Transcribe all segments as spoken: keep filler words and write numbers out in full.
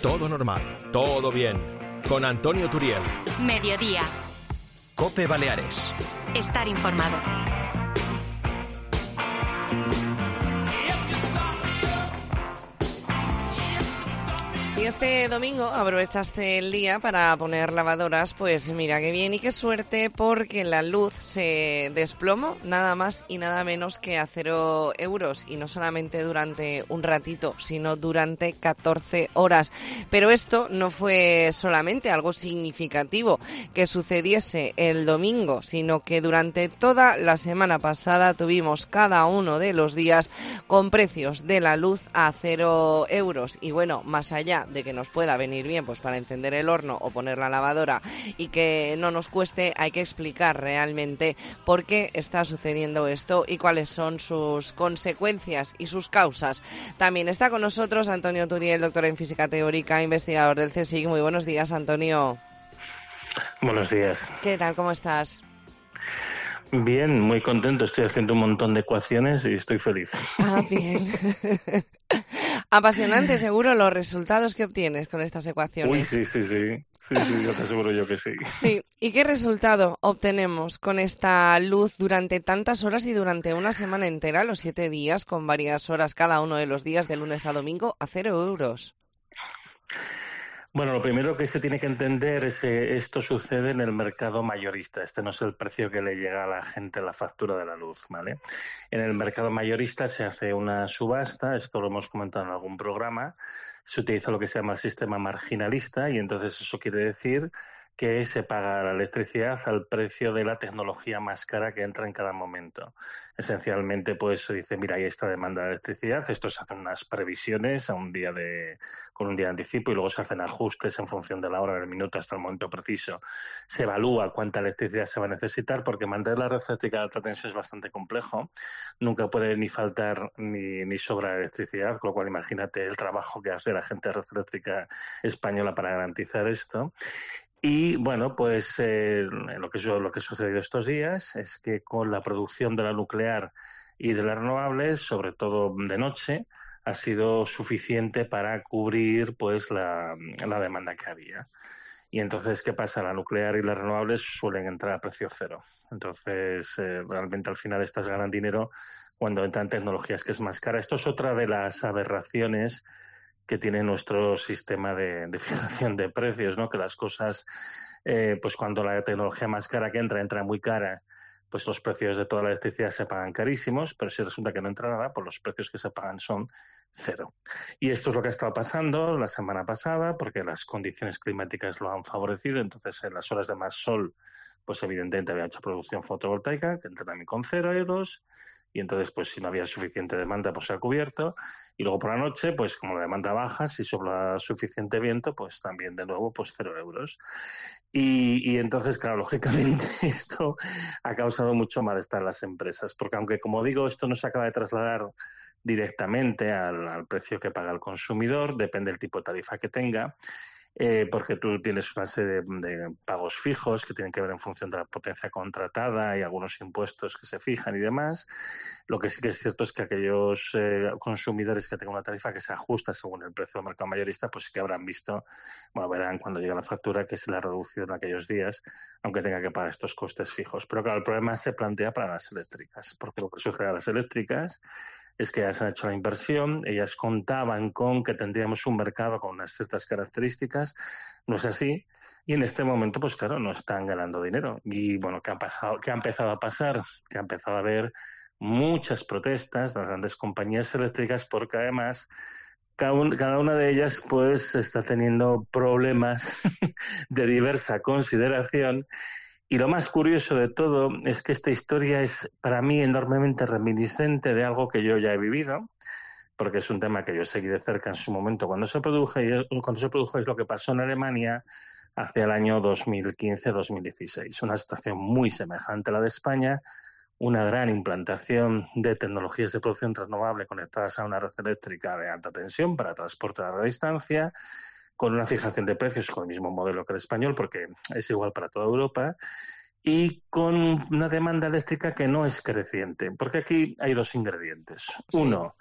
Todo normal, todo bien. Con Antonio Turiel. Mediodía. COPE Baleares. Estar informado. Si este domingo aprovechaste el día para poner lavadoras, pues mira qué bien y qué suerte, porque la luz se desplomó nada más y nada menos que a cero euros, y no solamente durante un ratito, sino durante catorce horas. Pero esto no fue solamente algo significativo que sucediese el domingo, sino que durante toda la semana pasada tuvimos cada uno de los días con precios de la luz a cero euros. Y bueno, más allá de que nos pueda venir bien pues para encender el horno o poner la lavadora y que no nos cueste, hay que explicar realmente por qué está sucediendo esto y cuáles son sus consecuencias y sus causas. También está con nosotros Antonio Turiel, doctor en física teórica, investigador del CSIC. Muy buenos días, Antonio. Buenos días. ¿Qué tal? ¿Cómo estás? Bien, muy contento. Estoy haciendo un montón de ecuaciones y estoy feliz. Ah, bien. Apasionante, seguro, los resultados que obtienes con estas ecuaciones. Uy, sí, sí, sí. Sí, sí, yo te aseguro yo que sí. Sí. ¿Y qué resultado obtenemos con esta luz durante tantas horas y durante una semana entera, los siete días, con varias horas cada uno de los días, de lunes a domingo, a cero euros? Bueno, lo primero que se tiene que entender es que esto sucede en el mercado mayorista. Este no es el precio que le llega a la gente la factura de la luz, ¿vale? En el mercado mayorista se hace una subasta, esto lo hemos comentado en algún programa, se utiliza lo que se llama el sistema marginalista, y entonces eso quiere decir que se paga la electricidad al precio de la tecnología más cara que entra en cada momento. Esencialmente, pues se dice, mira, hay esta demanda de electricidad, esto se hacen unas previsiones a un día de, con un día de anticipo, y luego se hacen ajustes en función de la hora, del minuto, hasta el momento preciso. Se evalúa cuánta electricidad se va a necesitar, porque mantener la red eléctrica de alta tensión es bastante complejo. Nunca puede ni faltar ni, ni sobrar electricidad, con lo cual imagínate el trabajo que hace la gente de red eléctrica española para garantizar esto. Y bueno, pues eh, lo que lo que ha sucedido estos días es que con la producción de la nuclear y de las renovables, sobre todo de noche, ha sido suficiente para cubrir pues la, la demanda que había. Y entonces, ¿qué pasa? La nuclear y las renovables suelen entrar a precio cero. Entonces, eh, realmente al final estas ganan dinero cuando entran tecnologías que es más cara. Esto es otra de las aberraciones que tiene nuestro sistema de, de fijación de precios, ¿no? Que las cosas, eh, pues cuando la tecnología más cara que entra, entra muy cara, pues los precios de toda la electricidad se pagan carísimos, pero si resulta que no entra nada, pues los precios que se pagan son cero. Y esto es lo que ha estado pasando la semana pasada, porque las condiciones climáticas lo han favorecido. Entonces, en las horas de más sol, pues evidentemente había mucha producción fotovoltaica, que entra también con cero euros, y entonces, pues si no había suficiente demanda, pues se ha cubierto. Y luego por la noche, pues como la demanda baja, si sopla suficiente viento, pues también de nuevo, pues cero euros. Y, y entonces, claro, lógicamente esto ha causado mucho malestar en las empresas, porque aunque, como digo, esto no se acaba de trasladar directamente al, al precio que paga el consumidor, depende del tipo de tarifa que tenga, Eh, porque tú tienes una serie de, de pagos fijos que tienen que ver en función de la potencia contratada y algunos impuestos que se fijan y demás. Lo que sí que es cierto es que aquellos eh, consumidores que tengan una tarifa que se ajusta según el precio del mercado mayorista, pues sí que habrán visto, bueno, verán cuando llega la factura que se le ha reducido en aquellos días, aunque tenga que pagar estos costes fijos. Pero claro, el problema se plantea para las eléctricas, porque lo que sucede a las eléctricas es que ya se han hecho la inversión, ellas contaban con que tendríamos un mercado con unas ciertas características, no es así, y en este momento, pues claro, no están ganando dinero. Y bueno, ¿qué ha pasado, qué ha empezado a pasar? Que ha empezado a haber muchas protestas de las grandes compañías eléctricas, porque además cada una de ellas pues está teniendo problemas de diversa consideración. Y lo más curioso de todo es que esta historia es para mí enormemente reminiscente de algo que yo ya he vivido, porque es un tema que yo seguí de cerca en su momento cuando se produjo, y cuando se produjo es lo que pasó en Alemania hacia el año dos mil quince dos mil dieciséis. Una situación muy semejante a la de España, una gran implantación de tecnologías de producción renovable conectadas a una red eléctrica de alta tensión para transporte a larga distancia, con una fijación de precios con el mismo modelo que el español, porque es igual para toda Europa, y con una demanda eléctrica que no es creciente, porque aquí hay dos ingredientes. Sí. Uno,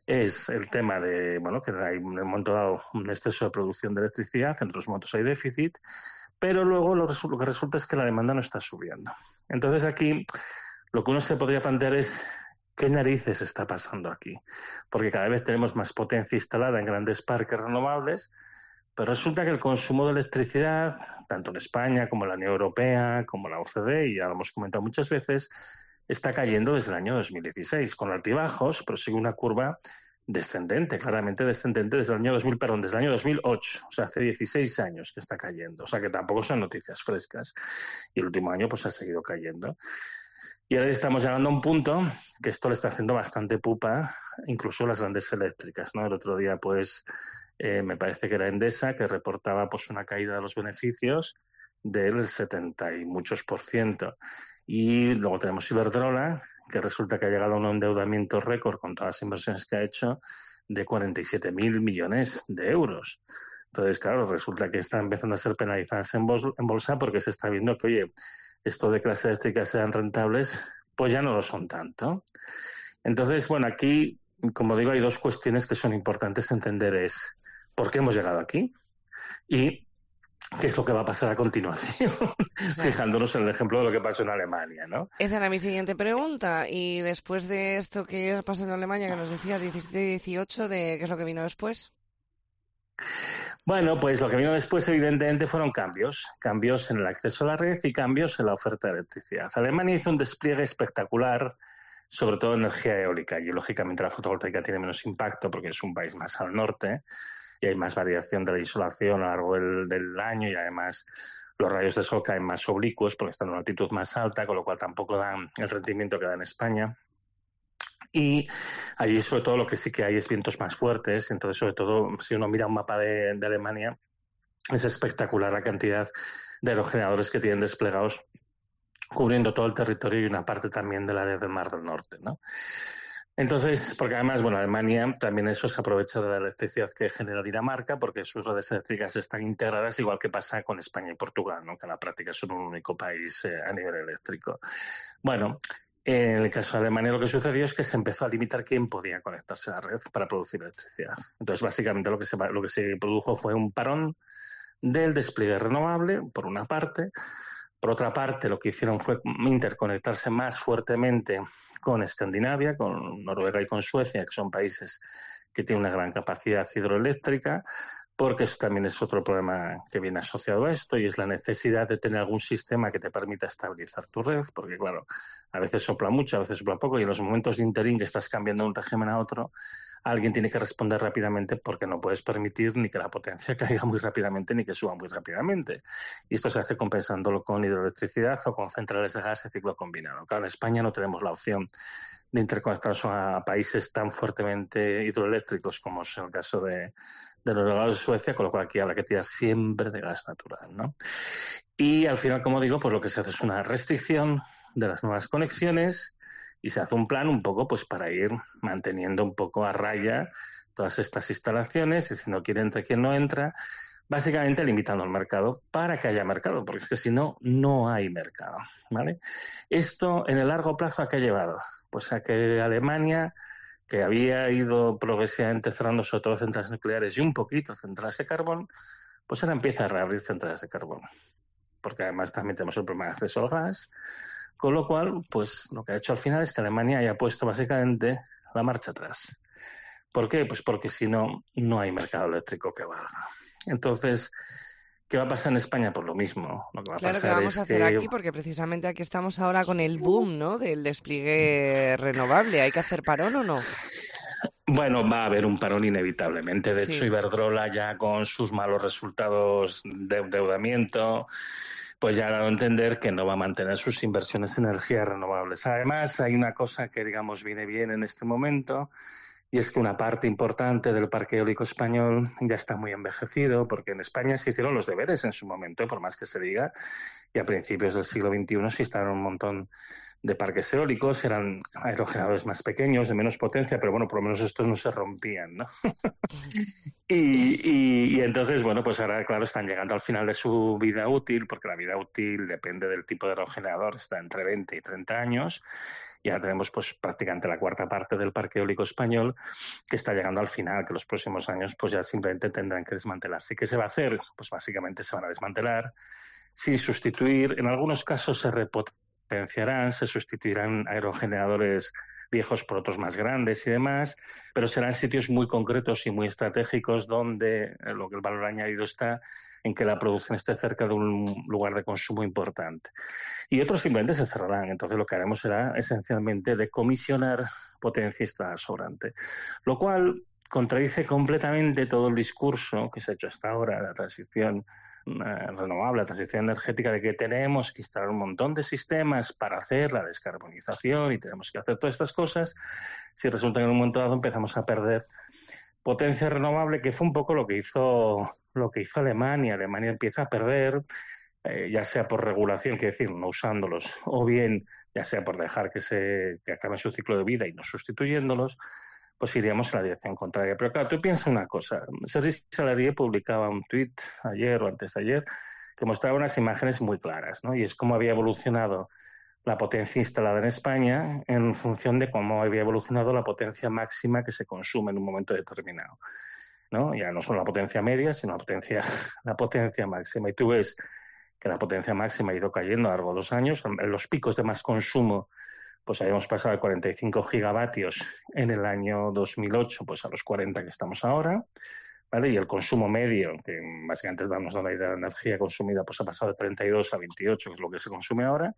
es el tema de, bueno, que hay en un momento dado un exceso de producción de electricidad, en otros momentos hay déficit, pero luego lo, resu- lo que resulta es que la demanda no está subiendo. Entonces aquí lo que uno se podría plantear es qué narices está pasando aquí, porque cada vez tenemos más potencia instalada en grandes parques renovables, pero resulta que el consumo de electricidad, tanto en España como en la Unión Europea, como en la O C D E, y ya lo hemos comentado muchas veces, está cayendo desde el año dos mil dieciséis, con altibajos, pero sigue una curva descendente, claramente descendente desde el año dos mil, perdón, desde el año dos mil ocho, o sea, hace dieciséis años que está cayendo, o sea, que tampoco son noticias frescas, y el último año pues ha seguido cayendo. Y ahora estamos llegando a un punto que esto le está haciendo bastante pupa, incluso a las grandes eléctricas, ¿no? El otro día, pues, eh, me parece que era Endesa, que reportaba pues una caída de los beneficios del setenta y muchos por ciento. Y luego tenemos Iberdrola, que resulta que ha llegado a un endeudamiento récord con todas las inversiones que ha hecho de cuarenta y siete mil millones de euros. Entonces, claro, resulta que están empezando a ser penalizadas en, bol- en bolsa porque se está viendo que, oye, esto de que las eléctricas sean rentables, pues ya no lo son tanto. Entonces, bueno, aquí, como digo, hay dos cuestiones que son importantes entender. Es por qué hemos llegado aquí y qué es lo que va a pasar a continuación, fijándonos en el ejemplo de lo que pasó en Alemania, ¿no? Esa era mi siguiente pregunta. Y después de esto que pasó en Alemania, que nos decías diecisiete y dieciocho, ¿de qué es lo que vino después? Bueno, pues lo que vino después, evidentemente, fueron cambios. Cambios en el acceso a la red y cambios en la oferta de electricidad. Alemania hizo un despliegue espectacular, sobre todo en energía eólica. Y, lógicamente, la fotovoltaica tiene menos impacto porque es un país más al norte y hay más variación de la insolación a lo largo del, del año y, además, los rayos de sol caen más oblicuos porque están en una altitud más alta, con lo cual tampoco dan el rendimiento que da en España. Y allí, sobre todo, lo que sí que hay es vientos más fuertes. Entonces, sobre todo, si uno mira un mapa de, de Alemania, es espectacular la cantidad de aerogeneradores que tienen desplegados cubriendo todo el territorio y una parte también del área del Mar del Norte, ¿no? Entonces, porque además, bueno, Alemania también eso se aprovecha de la electricidad que genera Dinamarca, porque sus redes eléctricas están integradas, igual que pasa con España y Portugal, ¿no? Que en la práctica son un único país eh, a nivel eléctrico. Bueno, en el caso de Alemania lo que sucedió es que se empezó a limitar quién podía conectarse a la red para producir electricidad. Entonces, básicamente lo que se, lo que se produjo fue un parón del despliegue renovable, por una parte. Por otra parte, lo que hicieron fue interconectarse más fuertemente con Escandinavia, con Noruega y con Suecia, que son países que tienen una gran capacidad hidroeléctrica, porque eso también es otro problema que viene asociado a esto, y es la necesidad de tener algún sistema que te permita estabilizar tu red, porque claro, a veces sopla mucho, a veces sopla poco, y en los momentos de interín que estás cambiando de un régimen a otro, alguien tiene que responder rápidamente porque no puedes permitir ni que la potencia caiga muy rápidamente ni que suba muy rápidamente. Y esto se hace compensándolo con hidroelectricidad o con centrales de gas de ciclo combinado. Claro, en España no tenemos la opción de interconectarnos a países tan fuertemente hidroeléctricos como es el caso de, de Noruega o de Suecia, con lo cual aquí habrá que tirar siempre de gas natural, ¿no? Y al final, como digo, pues lo que se hace es una restricción de las nuevas conexiones y se hace un plan un poco pues para ir manteniendo un poco a raya todas estas instalaciones, diciendo quién entra y quién no entra, básicamente limitando el mercado para que haya mercado, porque es que si no, no hay mercado, ¿vale? Esto en el largo plazo, ¿a qué ha llevado? Pues a que Alemania, que había ido progresivamente cerrando sobre todo centrales nucleares y un poquito centrales de carbón, pues ahora empieza a reabrir centrales de carbón, porque además también tenemos el problema de acceso al gas. Con lo cual, pues lo que ha hecho al final es que Alemania haya puesto básicamente la marcha atrás. ¿Por qué? Pues porque si no, no hay mercado eléctrico que valga. Entonces, ¿qué va a pasar en España? Pues lo mismo. Lo que va a Claro, ¿qué pasar vamos es a hacer que... aquí? Porque precisamente aquí estamos ahora con el boom, ¿no?, del despliegue renovable. ¿Hay que hacer parón o no? Bueno, va a haber un parón inevitablemente. De Sí. hecho, Iberdrola ya con sus malos resultados de endeudamiento, pues ya ha dado a entender que no va a mantener sus inversiones en energías renovables. Además, hay una cosa que, digamos, viene bien en este momento, y es que una parte importante del parque eólico español ya está muy envejecido, porque en España se hicieron los deberes en su momento, por más que se diga, y a principios del siglo veintiuno se instalaron un montón de parques eólicos, eran aerogeneradores más pequeños, de menos potencia, pero bueno, por lo menos estos no se rompían, ¿no? y, y, y entonces, bueno, pues ahora, claro, están llegando al final de su vida útil, porque la vida útil depende del tipo de aerogenerador, está entre veinte y treinta años, Ya tenemos pues prácticamente la cuarta parte del parque eólico español que está llegando al final, que los próximos años pues ya simplemente tendrán que desmantelarse. ¿Y qué se va a hacer? Pues básicamente se van a desmantelar, sin sustituir. En algunos casos se repotenciarán, se sustituirán aerogeneradores viejos por otros más grandes y demás, pero serán sitios muy concretos y muy estratégicos donde lo que el valor añadido está en que la producción esté cerca de un lugar de consumo importante. Y otros simplemente se cerrarán. Entonces lo que haremos será esencialmente decomisionar potencia instalada sobrante, lo cual contradice completamente todo el discurso que se ha hecho hasta ahora, la transición renovable, la transición energética, de que tenemos que instalar un montón de sistemas para hacer la descarbonización y tenemos que hacer todas estas cosas, si resulta que en un momento dado empezamos a perder potencia renovable, que fue un poco lo que hizo lo que hizo Alemania. Alemania empieza a perder, eh, ya sea por regulación, quiere decir, no usándolos, o bien ya sea por dejar que se que acaben su ciclo de vida y no sustituyéndolos, pues iríamos en la dirección contraria. Pero claro, tú piensas una cosa. Sergi Salarié publicaba un tuit ayer o antes de ayer que mostraba unas imágenes muy claras, ¿no? Y es cómo había evolucionado la potencia instalada en España en función de cómo había evolucionado la potencia máxima que se consume en un momento determinado, ¿no? Ya no solo la potencia media, sino la potencia, la potencia máxima. Y tú ves que la potencia máxima ha ido cayendo a lo largo de los años. En los picos de más consumo, pues habíamos pasado de cuarenta y cinco gigavatios en el año dos mil ocho, pues a los cuarenta que estamos ahora, ¿vale? Y el consumo medio, que básicamente es darnos una idea de la energía consumida, pues ha pasado de treinta y dos a veintiocho, que es lo que se consume ahora.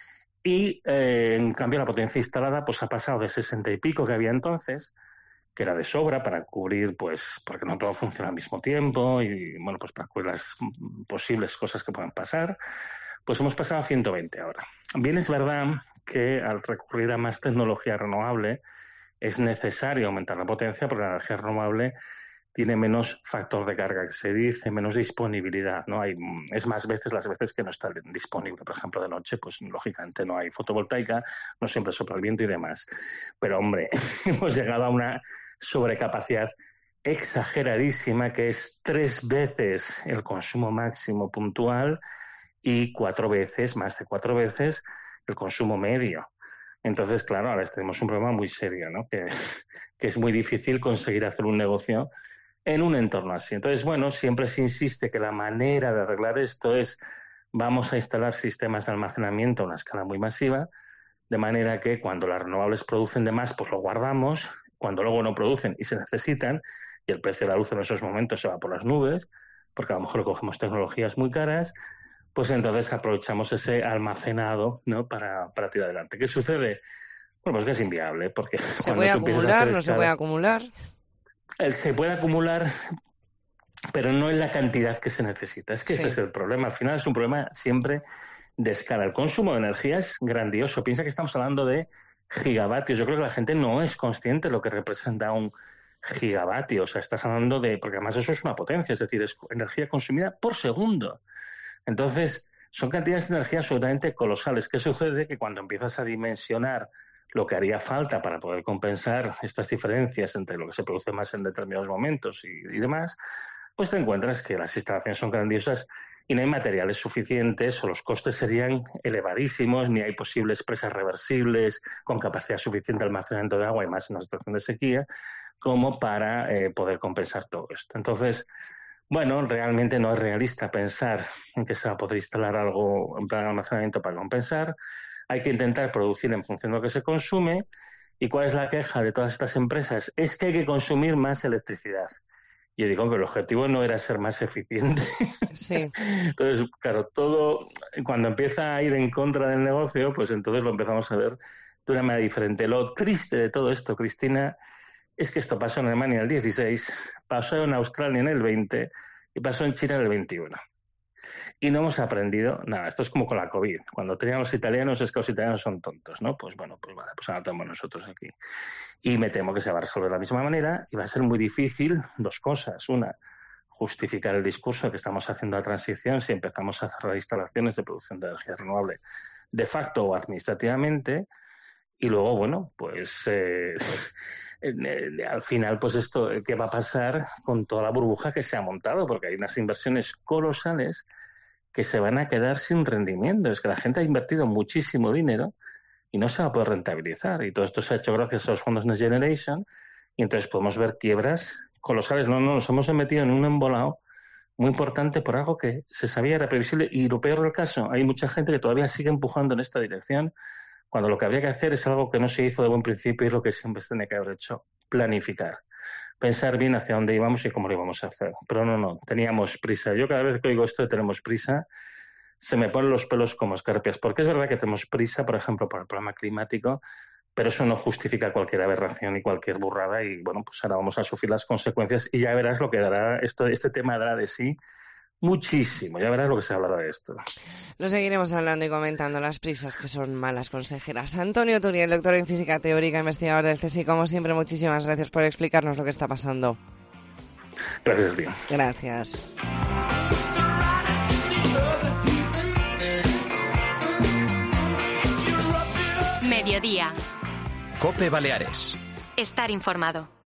Y eh, en cambio la potencia instalada pues ha pasado de sesenta y pico que había entonces, que era de sobra para cubrir, pues, porque no todo funciona al mismo tiempo y, bueno, pues para cubrir las posibles cosas que puedan pasar, pues hemos pasado a ciento veinte ahora. Bien, es verdad que al recurrir a más tecnología renovable es necesario aumentar la potencia, porque la energía renovable tiene menos factor de carga, que se dice, menos disponibilidad, ¿no? Hay, es más veces las veces que no está disponible. Por ejemplo, de noche, pues lógicamente no hay fotovoltaica, no siempre sopla el viento y demás. Pero, hombre, hemos llegado a una sobrecapacidad exageradísima, que es tres veces el consumo máximo puntual y cuatro veces, más de cuatro veces, el consumo medio. Entonces, claro, ahora tenemos un problema muy serio, ¿no? Que, que es muy difícil conseguir hacer un negocio en un entorno así. Entonces, bueno, siempre se insiste que la manera de arreglar esto es vamos a instalar sistemas de almacenamiento a una escala muy masiva, de manera que cuando las renovables producen de más, pues lo guardamos, cuando luego no producen y se necesitan, y el precio de la luz en esos momentos se va por las nubes, porque a lo mejor cogemos tecnologías muy caras, pues entonces aprovechamos ese almacenado, ¿no? para, para tirar adelante. ¿Qué sucede? Bueno, pues que es inviable, porque ¿Se puede acumular? ¿No se puede acumular? Se puede acumular, pero no en la cantidad que se necesita. Es que sí. Ese es el problema. Al final es un problema siempre de escala. El consumo de energía es grandioso. Piensa que estamos hablando de gigavatios. Yo creo que la gente no es consciente de lo que representa un gigavatio. O sea, estás hablando de... Porque además eso es una potencia, es decir, es energía consumida por segundo. Entonces, son cantidades de energía absolutamente colosales. ¿Qué sucede? Que cuando empiezas a dimensionar lo que haría falta para poder compensar estas diferencias entre lo que se produce más en determinados momentos y, y demás, pues te encuentras que las instalaciones son grandiosas y no hay materiales suficientes, o los costes serían elevadísimos, ni hay posibles presas reversibles con capacidad suficiente de almacenamiento de agua y más en una situación de sequía, como para eh, poder compensar todo esto. Entonces, bueno, realmente no es realista pensar en que se va a poder instalar algo en plan de almacenamiento para compensar. Hay que intentar producir en función de lo que se consume. ¿Y cuál es la queja de todas estas empresas? Es que hay que consumir más electricidad. Y yo digo que el objetivo no era ser más eficiente. Sí. Entonces, claro, todo, cuando empieza a ir en contra del negocio, pues entonces lo empezamos a ver de una manera diferente. Lo triste de todo esto, Cristina, es que esto pasó en Alemania en el dieciséis, pasó en Australia en el veinte y pasó en China en el veintiuno. Y no hemos aprendido nada. Esto es como con la COVID. Cuando tenían los italianos, es que los italianos son tontos, ¿no? Pues bueno, pues vale, pues ahora tenemos nosotros aquí. Y me temo que se va a resolver de la misma manera y va a ser muy difícil dos cosas. Una, justificar el discurso de que estamos haciendo la transición si empezamos a cerrar instalaciones de producción de energía renovable de facto o administrativamente. Y luego, bueno, pues... Eh, al final, pues esto, ¿qué va a pasar con toda la burbuja que se ha montado? Porque hay unas inversiones colosales que se van a quedar sin rendimiento. Es que la gente ha invertido muchísimo dinero y no se va a poder rentabilizar. Y todo esto se ha hecho gracias a los fondos Next Generation, y entonces podemos ver quiebras colosales. No, no, nos hemos metido en un embolado muy importante por algo que se sabía era previsible. Y lo peor del caso, hay mucha gente que todavía sigue empujando en esta dirección, cuando lo que habría que hacer es algo que no se hizo de buen principio y es lo que siempre se tenía que haber hecho: planificar. Pensar bien hacia dónde íbamos y cómo lo íbamos a hacer. Pero no, no, teníamos prisa. Yo cada vez que oigo esto de tenemos prisa, se me ponen los pelos como escarpias, porque es verdad que tenemos prisa, por ejemplo, por el problema climático, pero eso no justifica cualquier aberración y cualquier burrada, y bueno, pues ahora vamos a sufrir las consecuencias y ya verás lo que dará esto, este tema dará de sí muchísimo, ya verás lo que se hablará de esto. Lo seguiremos hablando y comentando, las prisas que son malas consejeras. Antonio Turiel, doctor en física teórica, investigador del C S I, como siempre, muchísimas gracias por explicarnos lo que está pasando. Gracias a ti. Gracias. Mediodía. COPE Baleares. Estar informado.